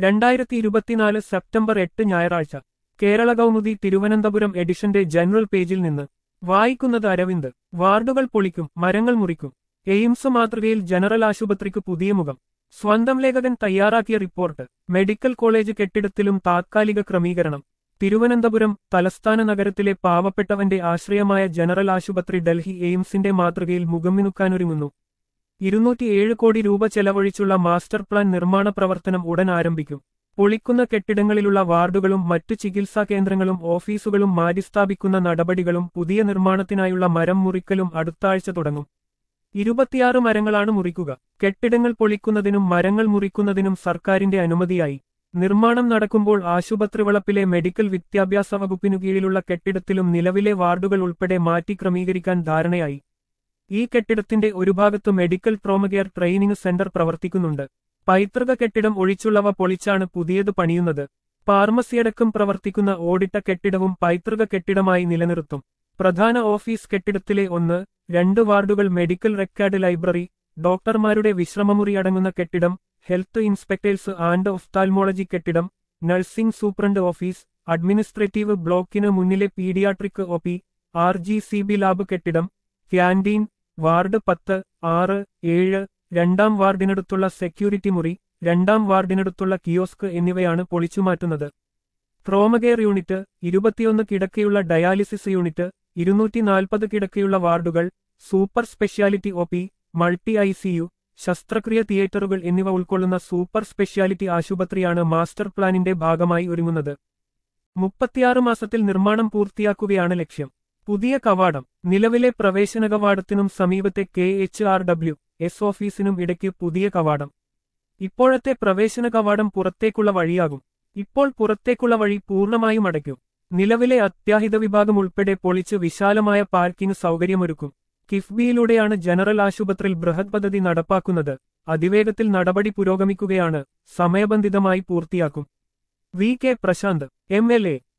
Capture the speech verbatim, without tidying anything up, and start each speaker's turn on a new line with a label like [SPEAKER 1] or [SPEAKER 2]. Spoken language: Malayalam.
[SPEAKER 1] രണ്ടായിരത്തി ഇരുപത്തിനാല് സെപ്റ്റംബർ എട്ട് ഞായറാഴ്ച കേരള കൗമുദി തിരുവനന്തപുരം എഡിഷന്റെ ജനറൽ പേജിൽ നിന്ന് വായിക്കുന്നത് അരവിന്ദ്. വാർഡുകൾ പൊളിക്കും, മരങ്ങൾ മുറിക്കും. എയിംസ് മാതൃകയിൽ ജനറൽ ആശുപത്രിക്ക് പുതിയ മുഖം. സ്വന്തം ലേഖകൻ തയ്യാറാക്കിയ റിപ്പോർട്ട്. മെഡിക്കൽ കോളേജ് കെട്ടിടത്തിലും താത്കാലിക ക്രമീകരണം. തിരുവനന്തപുരം തലസ്ഥാന നഗരത്തിലെ പാവപ്പെട്ടവന്റെ ആശ്രയമായ ജനറൽ ആശുപത്രി ഡൽഹി എയിംസിന്റെ മാതൃകയിൽ മുഖംമിനുക്കാനൊരുങ്ങുന്നു. ഇരുന്നൂറ്റിയേഴ് കോടി രൂപ ചെലവഴിച്ചുള്ള മാസ്റ്റർ പ്ലാൻ നിർമ്മാണ പ്രവർത്തനം ഉടൻ ആരംഭിക്കും. പൊളിക്കുന്ന കെട്ടിടങ്ങളിലുള്ള വാർഡുകളും മറ്റു ചികിത്സാ കേന്ദ്രങ്ങളും ഓഫീസുകളും മാറ്റിസ്ഥാപിക്കുന്ന നടപടികളും പുതിയ നിർമ്മാണത്തിനായുള്ള മരം മുറിക്കലും അടുത്താഴ്ച തുടങ്ങും. ഇരുപത്തിയാറ് മരങ്ങളാണ് മുറിക്കുക. കെട്ടിടങ്ങൾ പൊളിക്കുന്നതിനും മരങ്ങൾ മുറിക്കുന്നതിനും സർക്കാരിന്റെ അനുമതിയായി. നിർമ്മാണം നടക്കുമ്പോൾ ആശുപത്രി വളപ്പിലെ മെഡിക്കൽ വിദ്യാഭ്യാസ വകുപ്പിനു കീഴിലുള്ള കെട്ടിടത്തിലും നിലവിലെ വാർഡുകൾ ഉൾപ്പെടെ മാറ്റി ക്രമീകരിക്കാൻ ധാരണയായി. ഈ കെട്ടിടത്തിന്റെ ഒരു ഭാഗത്ത് മെഡിക്കൽ ട്രോമകെയർ ട്രെയിനിംഗ് സെന്റർ പ്രവർത്തിക്കുന്നുണ്ട്. പൈതൃക കെട്ടിടം ഒഴിച്ചുള്ളവ പൊളിച്ചാണ് പുതിയത് പണിയുന്നത്. ഫാർമസിയടക്കം പ്രവർത്തിക്കുന്ന ഓടിട്ട കെട്ടിടവും പൈതൃക കെട്ടിടമായി നിലനിർത്തും. പ്രധാന ഓഫീസ് കെട്ടിടത്തിലെ ഒന്ന്, രണ്ട് വാർഡുകൾ മെഡിക്കൽ റെക്കോർഡ് ലൈബ്രറി, ഡോക്ടർമാരുടെ വിശ്രമമുറി അടങ്ങുന്ന കെട്ടിടം, ഹെൽത്ത് ഇൻസ്പെക്ടേഴ്സ് ആൻഡ് ഒഫ്താൽമോളജി കെട്ടിടം, നഴ്സിംഗ് സൂപ്രണ്ട് ഓഫീസ്, അഡ്മിനിസ്ട്രേറ്റീവ് ബ്ലോക്കിന് മുന്നിലെ paediatric O P, R G C B lab കെട്ടിടം, ക്യാന്റീൻ, വാർഡ് പത്ത്, ആറ്, ഏഴ്, രണ്ടാം വാർഡിനടുത്തുള്ള സെക്യൂരിറ്റി മുറി, രണ്ടാം വാർഡിനടുത്തുള്ള കിയോസ്ക് എന്നിവയാണ് പൊളിച്ചുമാറ്റുന്നത്. ട്രോമകെയർ യൂണിറ്റ്, ഇരുപത്തിയൊന്ന് കിടക്കയുള്ള ഡയാലിസിസ് യൂണിറ്റ്, ഇരുന്നൂറ്റി നാൽപ്പത് കിടക്കയുള്ള വാർഡുകൾ, super speciality O P, multi I C U, ശസ്ത്രക്രിയ തിയേറ്ററുകൾ എന്നിവ ഉൾക്കൊള്ളുന്ന സൂപ്പർ സ്പെഷ്യാലിറ്റി ആശുപത്രിയാണ് മാസ്റ്റർ പ്ലാനിന്റെ ഭാഗമായി ഒരുങ്ങുന്നത്. മുപ്പത്തിയാറ് മാസത്തിൽ നിർമ്മാണം പൂർത്തിയാക്കുകയാണ് ലക്ഷ്യം. പുതിയ കവാടം. നിലവിലെ പ്രവേശന കവാടത്തിനും സമീപത്തെ K H R W S ഓഫീസിനും ഇടയ്ക്ക് പുതിയ കവാടം. ഇപ്പോഴത്തെ പ്രവേശന കവാടം പുറത്തേക്കുള്ള വഴിയാകും. ഇപ്പോൾ പുറത്തേക്കുള്ള വഴി പൂർണ്ണമായും അടയ്ക്കും. നിലവിലെ അത്യാഹിത വിഭാഗം ഉൾപ്പെടെ പൊളിച്ച് വിശാലമായ പാർക്കിംഗ് സൗകര്യമൊരുക്കും. കിഫ്ബിയിലൂടെയാണ് ജനറൽ ആശുപത്രിയിൽ ബൃഹത് പദ്ധതി നടപ്പാക്കുന്നത്. അതിവേഗത്തിൽ നടപടി പുരോഗമിക്കുകയാണ്. സമയബന്ധിതമായി പൂർത്തിയാക്കും. V K Prashanth, M L A,